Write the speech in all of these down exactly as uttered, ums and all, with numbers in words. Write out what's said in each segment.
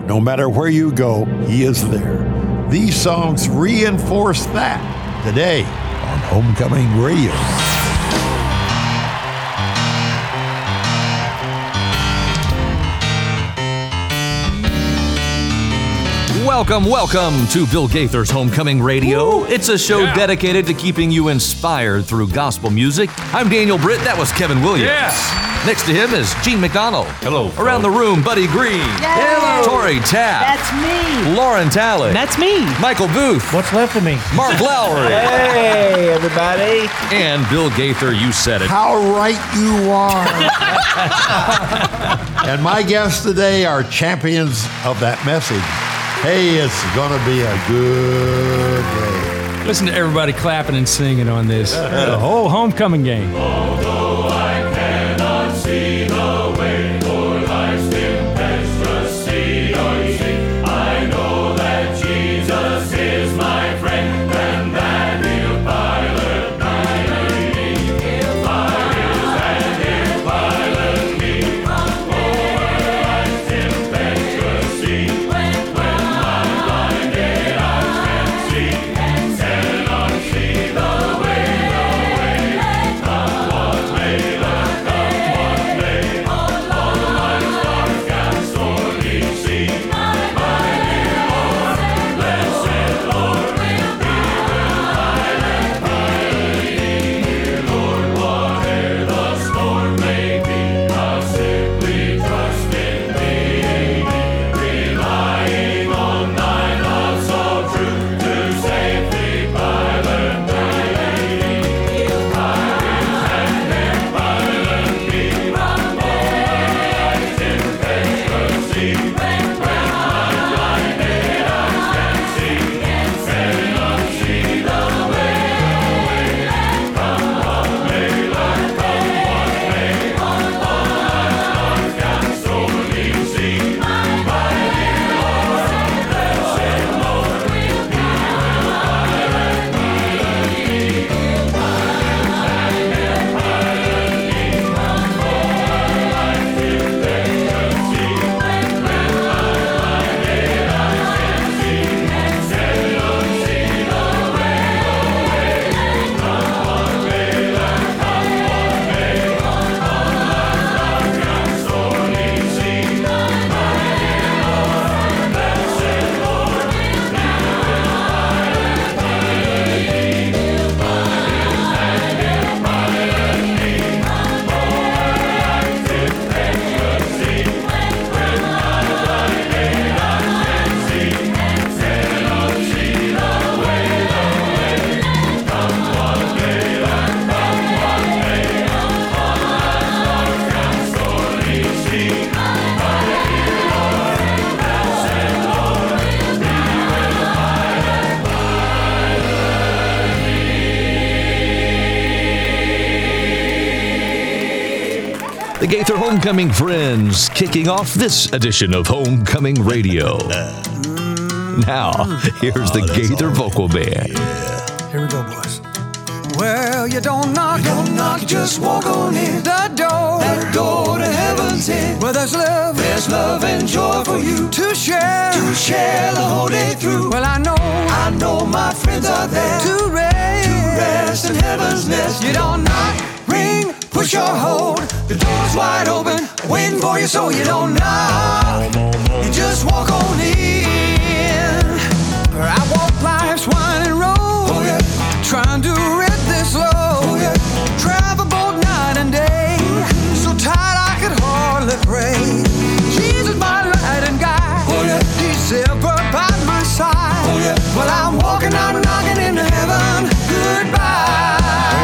No matter where you go, He is there. These songs reinforce that today on Homecoming Radio. Welcome, welcome to Bill Gaither's Homecoming Radio. Woo! It's a show yeah. dedicated to keeping you inspired through gospel music. I'm Daniel Britt. That was Kevin Williams. Yes. Next to him is Gene McDonald. Hello. Around the room, Buddy Green. Hello. Tori Tapp. That's me. Lauren Talley. That's me. Michael Booth. What's left of me? Mark Lowry. Hey, everybody. And Bill Gaither, you said it. How right you are. And my guests today are champions of that message. Hey, it's going to be a good day. Listen to everybody clapping and singing on this. The whole homecoming game. Although I cannot see the way, for life's tempestuous sea unseen, I know that Jesus is my friend, and that He'll pilot me. He'll by His hand, He'll pilot me over life's tempestuous sea. The Gaither Homecoming Friends, kicking off this edition of Homecoming Radio. Now, here's the Gaither Vocal Band. Yeah. Here we go, boys. Well, you don't knock, you don't knock, you just walk on in. The door, that door to heaven's in. Well, there's love, there's love and joy for you to share, to share the whole day through. Well, I know, I know my friends are there to rest, to rest in heaven's nest. You don't knock, ring, push or hold. The door's wide open, waiting for you, so you don't knock. You just walk on in. I walk life's winding road, oh, yeah. Trying to rid this load. Oh, yeah. Travel both night and day, so tired I could hardly pray. Jesus, my light and guide, oh, yeah. He's ever by my side. Oh, yeah. Well, I'm walking out, knocking into heaven. Goodbye.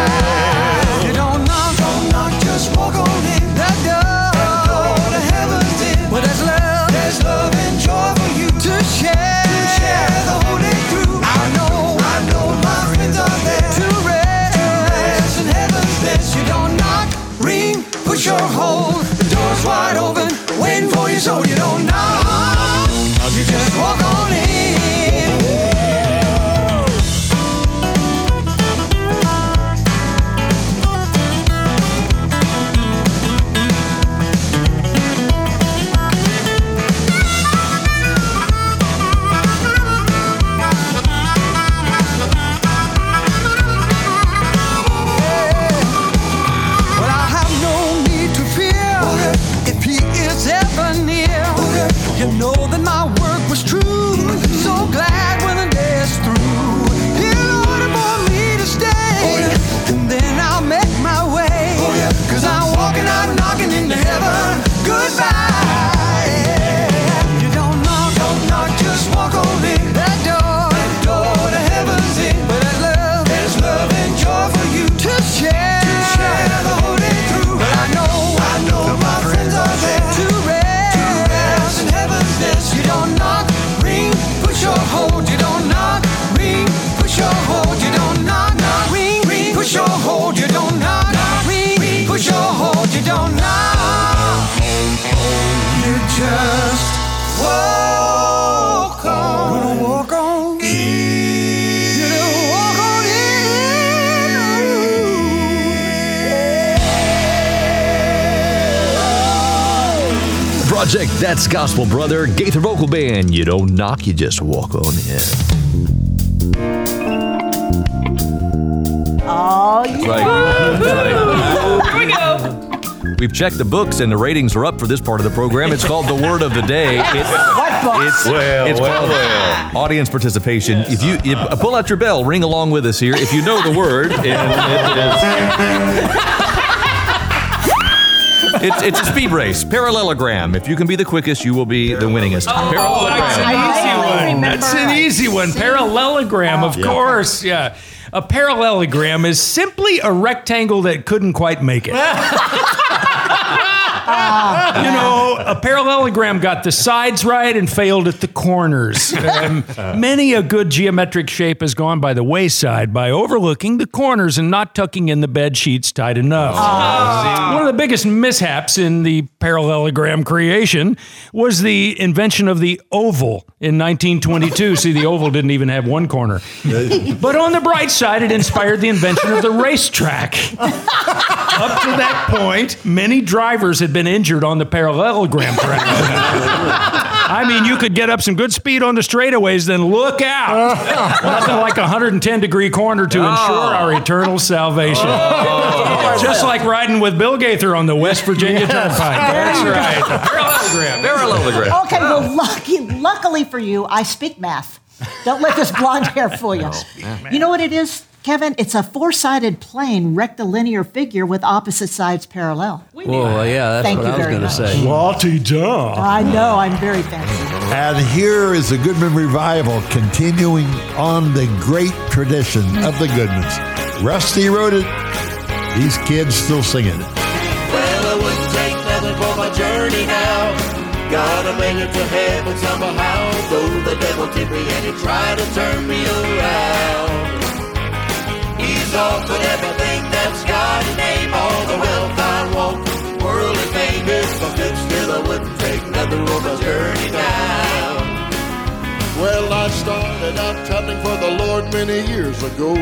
You don't knock, don't knock, just walk on in. That door, that door to heaven's in. Well, there's love, there's love and joy for you to share, to share the whole day through. I know, I know my friends are there to rest, to rest in heaven's nest. You don't knock, ring, push or hold. The door's wide open, waiting for you, so you don't knock. You just walk on in. Project. That's Gospel Brother, Gaither Vocal Band. You don't knock, you just walk on in. Oh, yeah. Right. Right. Here we go. We've checked the books, and the ratings are up for this part of the program. It's called The Word of the Day. It, What book? it's Well, it's well, called well. Audience Participation. If you if, uh, pull out your bell, ring along with us here. If you know the word, and it is. It's, it's a speed race, parallelogram. If you can be the quickest, you will be the winningest. Oh, that's an Parallelogram. easy I one. remember That's an I easy one. seen- Parallelogram, of Yeah. course. Yeah. A parallelogram is simply a rectangle that couldn't quite make it. You know, a parallelogram got the sides right and failed at the corners. Um, many a good geometric shape has gone by the wayside by overlooking the corners and not tucking in the bed sheets tight enough. One of the biggest mishaps in the parallelogram creation was the invention of the oval in nineteen twenty-two. See, the oval didn't even have one corner. But on the bright side, it inspired the invention of the racetrack. Up to that point, many drivers had been injured on the parallelogram track. I mean, you could get up some good speed on the straightaways, then look out. Nothing like a one hundred ten degree corner to ensure our eternal salvation. Just like riding with Bill Gaither on the West Virginia Turnpike. That's right. Parallelogram. Parallelogram. Okay, well, lucky, luckily for you, I speak math. Don't let this blonde hair fool you. You know what it is, Kevin? It's a four-sided plane rectilinear figure with opposite sides parallel. Whoa, yeah, that's Thank what you I was very going to much. say. La-ti-da. I know, I'm very fancy. And here is the Goodman Revival continuing on the great tradition of the Goodmans. Rusty wrote it. These kids still singing it. Well, I wouldn't take nothing for my journey now. Gotta make it to heaven somehow. Though the devil tempt me and he tried to turn me around. He's offered everything that's got a name, all the wealth I want, worldly fame is, but still I wouldn't take nothing for my journey now. Well, I started out traveling for the Lord many years ago.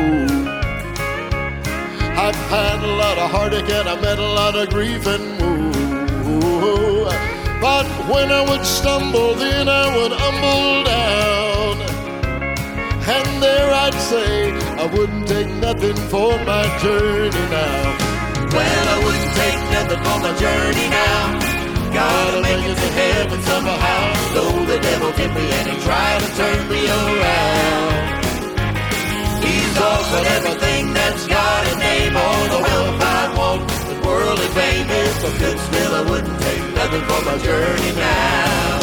I've had a lot of heartache and I met a lot of grief and woe. But when I would stumble, then I would humble down. And there I'd say, I wouldn't take nothing for my journey now. Well, I wouldn't take nothing for my journey now. Gotta make it to heaven somehow. Though the devil tempt me and he tried to turn me around. He's offered everything that's got a name, all the wealth I want, the worldly fame is, but good still I wouldn't take nothing for my journey now.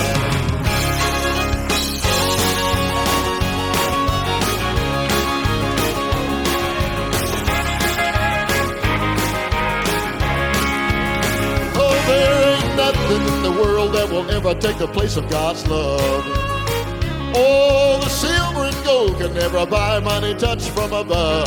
Oh, there ain't nothing in the world that will ever take the place of God's love. Oh, the silver and gold can never buy money touch from above.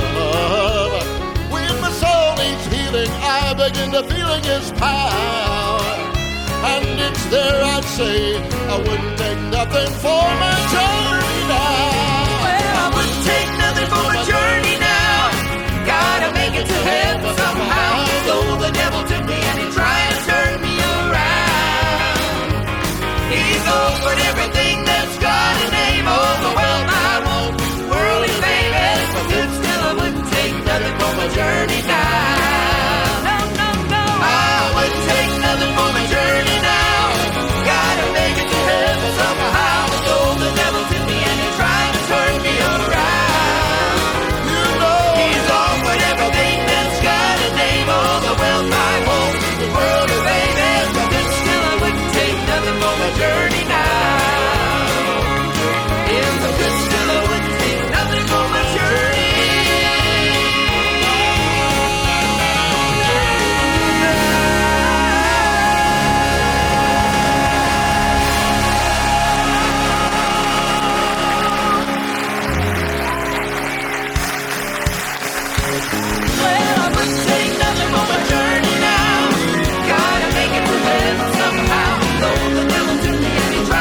When my soul needs healing, I begin to feeling His power. And it's there I'd say, I wouldn't take nothing for my journey now. Well, I wouldn't take nothing for my journey now. Gotta make it to heaven somehow. Though the devil took me and he tried to turn me around. He's offered everything that's got a name, all the wealth I want, worldly fame is, but good still I wouldn't take nothing for my journey now. No, no, no. I wouldn't take nothing for my journey now. Gotta make it to heaven somehow. Though the devil took me and he tried to turn me around. You know, He's offered everything that's got a name, all the wealth I want, the world of fame is, but good still I wouldn't take nothing for my journey now. Yeah, but good still I wouldn't take nothing for my journey. Well, I wouldn't take nothing for my journey now. Gotta make it to heaven somehow. Though the devil took me and he tried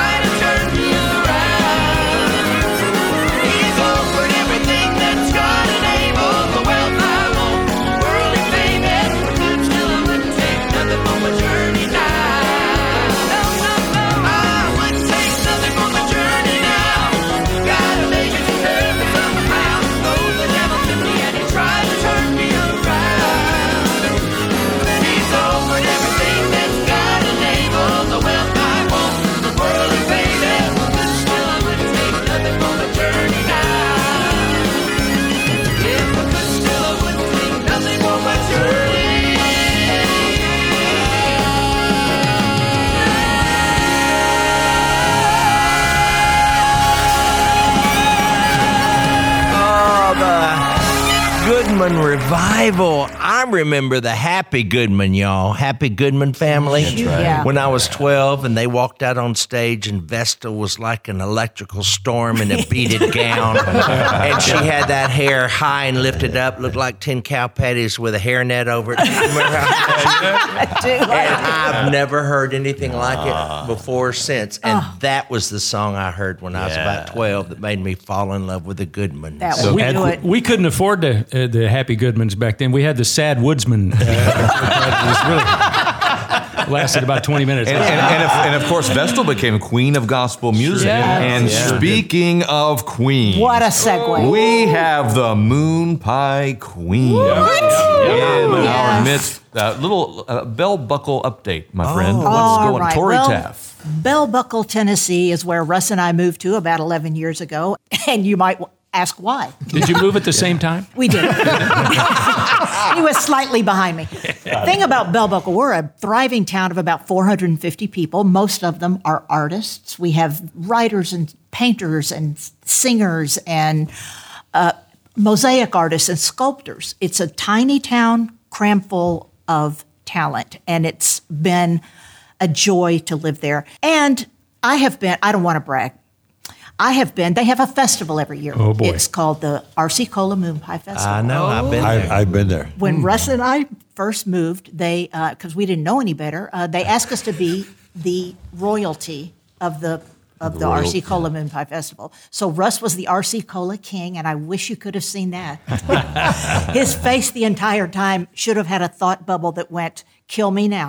Goodman revival. I remember the Happy Goodman, y'all. Happy Goodman family. That's right. Yeah. When I was twelve and they walked out on stage and Vesta was like an electrical storm in a beaded gown. And she had that hair high and lifted up, looked like ten cow patties with a hairnet over it. Remember how- I do. and I've never heard anything like it before or since. And Oh. that was the song I heard when I was about twelve that made me fall in love with the Goodmans. That So we we, do it. we couldn't afford the, uh, the Happy Goodmans back then. We had the Sad Woodsman. Uh, it was really lasted about twenty minutes. And, and, and, of, and of course, Vestal became queen of gospel music. Yes. And Yeah. speaking of queens, What a segue. we have the Moon Pie Queen in Yes. our midst. Uh, little uh, bell buckle update, my friend. What's All going on? right. Tori Well, Taff. Bell Buckle, Tennessee is where Russ and I moved to about eleven years ago. And you might ask why. Did you move at the same time? We did. He was slightly behind me. Thing about Bell Buckle, we're a thriving town of about four hundred fifty people. Most of them are artists. We have writers and painters and singers and uh, mosaic artists and sculptors. It's a tiny town crammed full of talent, and it's been a joy to live there. And I have been, I don't want to brag, I have been, they have a festival every year. Oh, boy. It's called the R C Cola Moon Pie Festival. I know, I've been there. I, I've been there. When Russ and I first moved, they, because we didn't know any better, uh, they asked us to be the royalty of the of the R C Cola Moon Pie Festival. So Russ was the R C Cola king, and I wish you could have seen that. His face the entire time should have had a thought bubble that went, "Kill me now."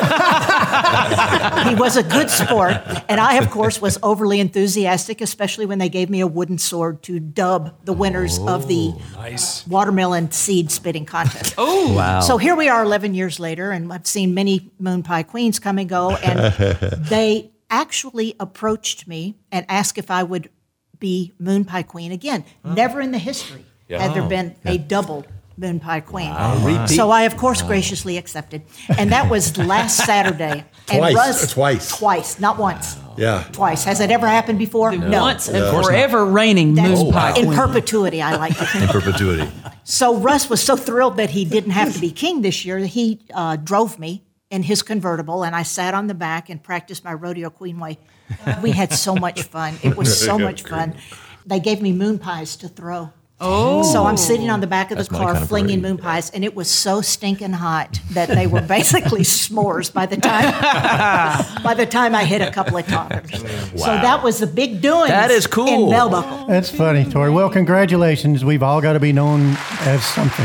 He was a good sport, and I, of course, was overly enthusiastic, especially when they gave me a wooden sword to dub the winners of the Nice. watermelon seed spitting contest. Oh, wow. So here we are eleven years later, and I've seen many Moon Pie Queens come and go, and they actually approached me and asked if I would be Moon Pie Queen again. Never in the history had there been a double Moon Pie Queen. So I, of course, graciously accepted. And that was last Saturday. And Twice. Russ- Twice. Twice, not once. Yeah. Twice. Has it ever happened before? No. Once and forever reigning That's Moon Pie in Queen. perpetuity, I like to think. Perpetuity. So Russ was so thrilled that he didn't have to be king this year that he uh, drove me in his convertible, and I sat on the back and practiced my rodeo queen way. We had so much fun. It was so much fun. They gave me moon pies to throw. Oh. So I'm sitting on the back of the That's my car kind of flinging parade. moon pies, and it was so stinking hot that they were basically s'mores by the time by the time I hit a couple of toppers. So that was the big doing. That is cool. In Bell Buckle. That's funny, Tori. Well, congratulations. We've all got to be known as something.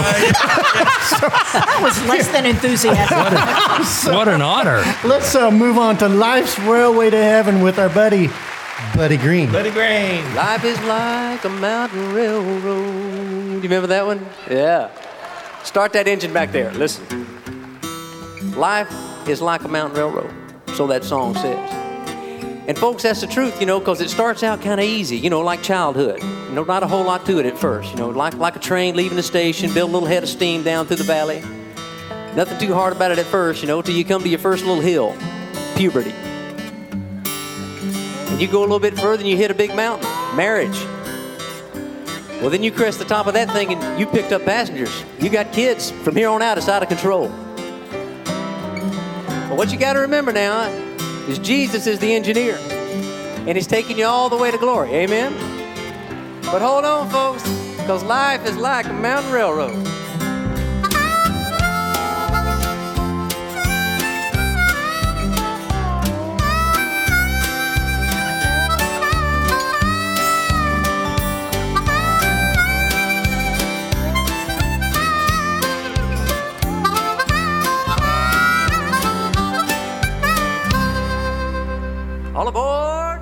That was less than enthusiastic. What an honor. Let's uh, move on to Life's Railway to Heaven with our buddy, Buddy Green. Buddy Green. Life is like a mountain railroad. You remember that one? Yeah. Start that engine back there. Listen. Life is like a mountain railroad. So that song says. And folks, that's the truth, you know, because it starts out kind of easy, you know, like childhood. You know, not a whole lot to it at first. You know, like, like a train leaving the station, build a little head of steam down through the valley. Nothing too hard about it at first, you know, till you come to your first little hill, puberty. And you go a little bit further and you hit a big mountain, marriage. Well, then you crest the top of that thing and you picked up passengers. You got kids. From here on out, it's out of control. But what you got to remember now is Jesus is the engineer. And he's taking you all the way to glory. Amen? But hold on, folks, because life is like a mountain railroad. All aboard!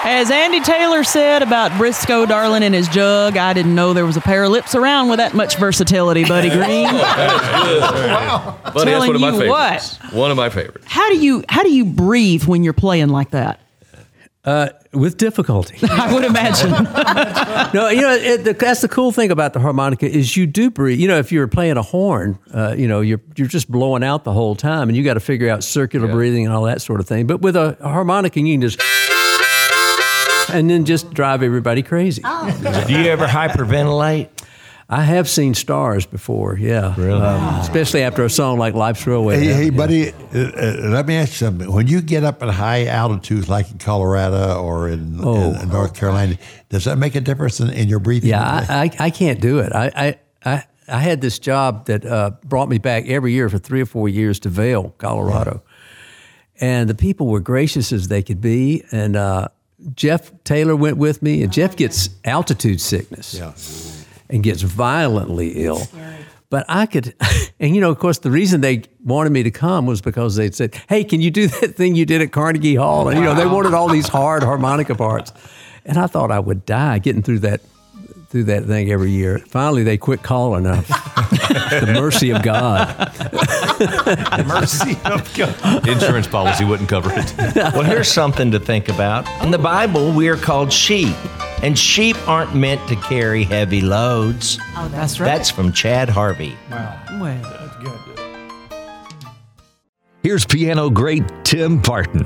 As Andy Taylor said about Briscoe Darling and his jug, I didn't know there was a pair of lips around with that much versatility, Buddy Green. Wow. Buddy, that's Telling one of my you favorites. what. One of my favorites. How do you how do you breathe when you're playing like that? Uh, with difficulty. I would imagine. No, you know, it, the, that's the cool thing about the harmonica is you do breathe. You know, if you're playing a horn, uh, you know, you're you're just blowing out the whole time, and you got to figure out circular yeah. breathing and all that sort of thing. But with a, a harmonica, you can just and then just drive everybody crazy. Oh. Do you ever hyperventilate? I have seen stars before, yeah. Really? Um, especially after a song like Life's Railway. Hey, hey yeah. buddy, uh, uh, let me ask you something. When you get up at high altitudes like in Colorado or in, oh. in North Carolina, does that make a difference in, in your breathing? Yeah, I, I, I can't do it. I, I, I, I had this job that uh, brought me back every year for three or four years to Vail, Colorado. Yeah. And the people were gracious as they could be. And uh, Jeff Taylor went with me, and Jeff gets altitude sickness. Yeah. And gets violently ill. But I could, and you know, of course, the reason they wanted me to come was because they said, hey, can you do that thing you did at Carnegie Hall? And, you know, they wanted all these hard harmonica parts. And I thought I would die getting through that through that thing every year. Finally, they quit calling us. The mercy of God. The mercy of God. Insurance policy wouldn't cover it. Well, here's something to think about. In the Bible, we are called sheep. And sheep aren't meant to carry heavy loads. Oh, that's right. That's from Chad Harvey. Wow. Well, that's good. Here's piano great Tim Parton.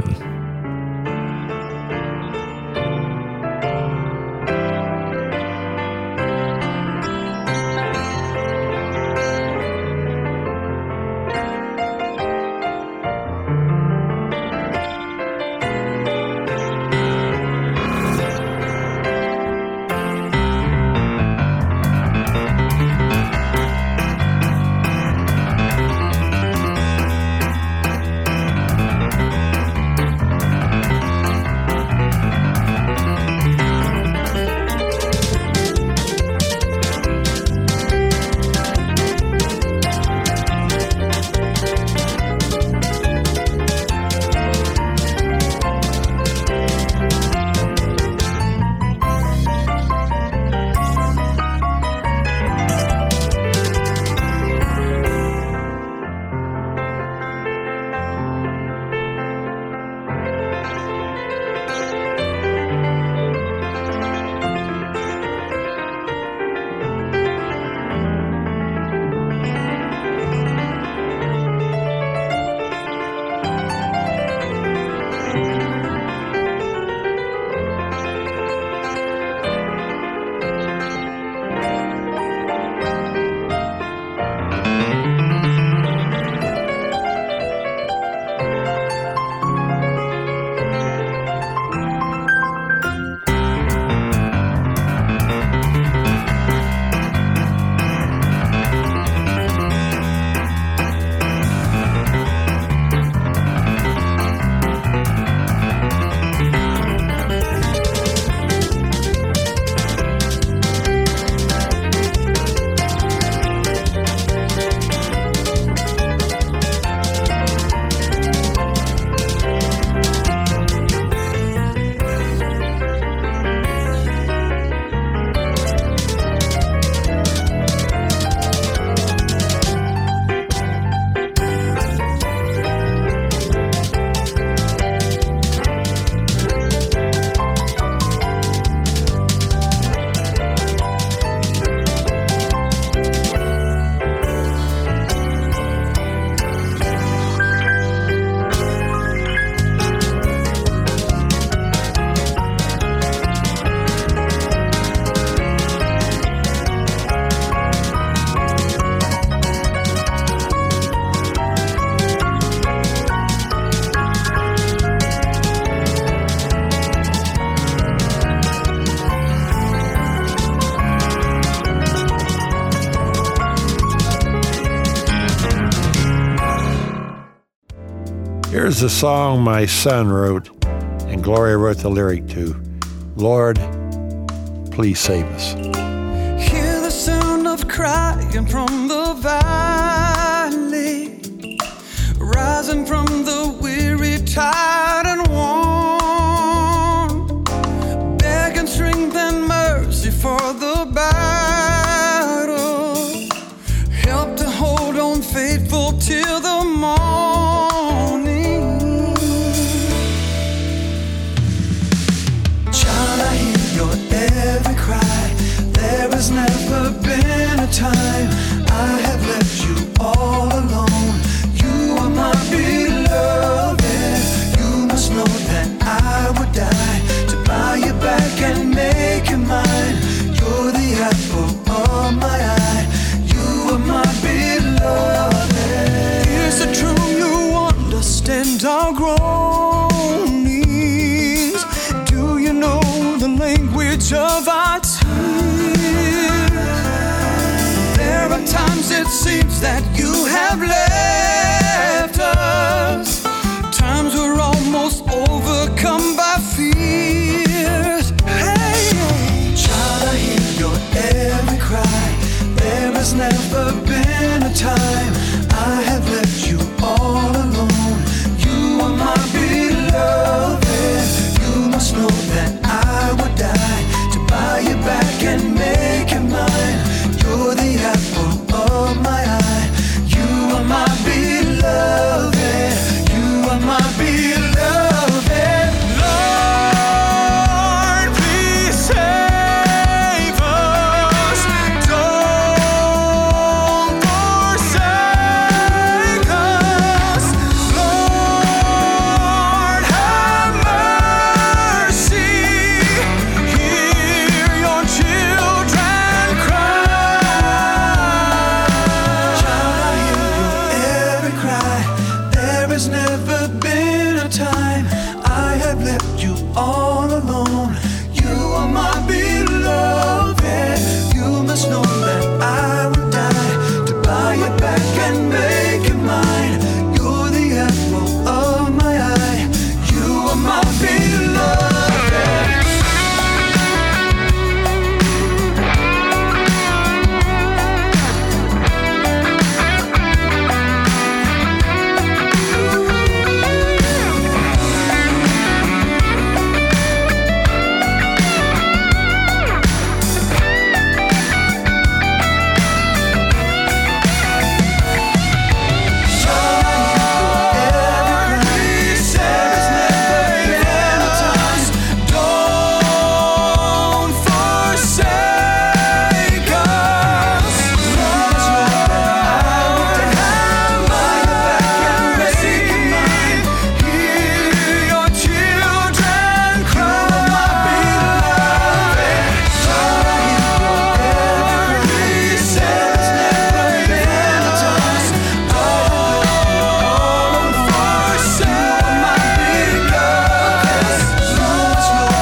Here's a song my son wrote, and Gloria wrote the lyric to. Lord, please save us. Hear the sound of crying from the valley, rising from the weary, tired, and worn. has never been a time I have left you all alone. You are my beloved. You must know that I would die to buy you back and make you mine. You're the apple of my eye. You are my beloved. Is it true you understand our groanings? Do you know the language of our tears? There are times it seems that you have left us. Times we're almost overcome by fears. Hey, child, I hear your every cry. There has never been a time I have left you all alone. You are my beloved. You must know that I would die to buy you back and make you mine. You're the apple of my eye. You are my beloved. You are my beloved. Lord, please save us. Don't forsake us. Lord, have mercy. Hear your children cry. Child, I hear your every cry. There has never been a time I have left you all alone. You are my beloved. You must know that I would die to buy you back and make you mine. You're the apple of my eye. You are my beloved. Don't forsake us. Lord, have mercy. Hear your children cry. My beloved, every says never been a time. Don't forsake my beloved. Lord,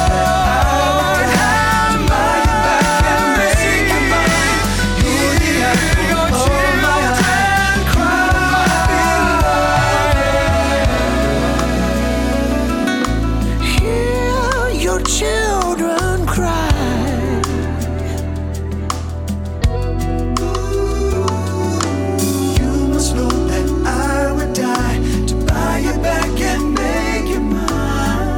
have mercy. Hear your children cry. Hear your children cry. You must know that I would die to buy you back and make you mine.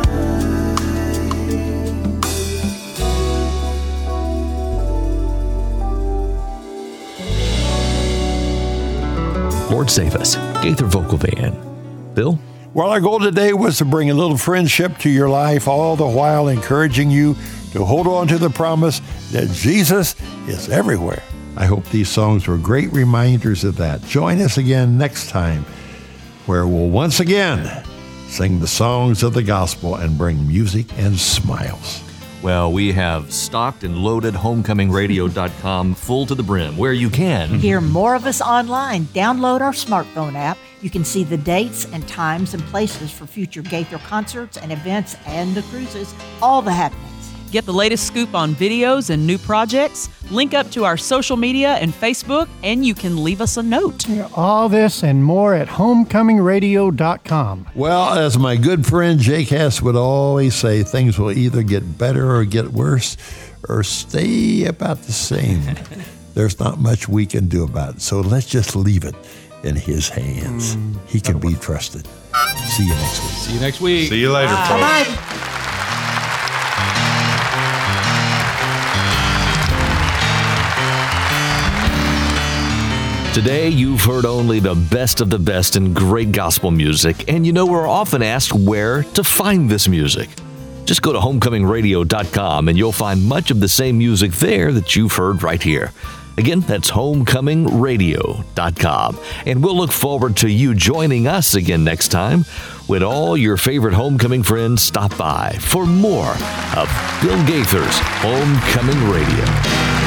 Lord save us. Gaither Vocal Band. Bill? Well, our goal today was to bring a little friendship to your life, all the while encouraging you to hold on to the promise that Jesus is everywhere. I hope these songs were great reminders of that. Join us again next time, where we'll once again sing the songs of the gospel and bring music and smiles. Well, we have stocked and loaded homecoming radio dot com full to the brim, where you can hear more of us online. Download our smartphone app. You can see the dates and times and places for future Gaither concerts and events and the cruises, all the happenings. Get the latest scoop on videos and new projects. Link up to our social media and Facebook, and you can leave us a note. All this and more at homecoming radio dot com. Well, as my good friend Jake Hess would always say, things will either get better or get worse or stay about the same. There's not much we can do about it, so let's just leave it in his hands. Mm, he can be trusted. See you next week. See you next week. See you later, folks. Bye-bye. Today, you've heard only the best of the best in great gospel music, and you know we're often asked where to find this music. Just go to homecoming radio dot com and you'll find much of the same music there that you've heard right here. Again, that's homecoming radio dot com. And we'll look forward to you joining us again next time when all your favorite homecoming friends stop by for more of Bill Gaither's Homecoming Radio.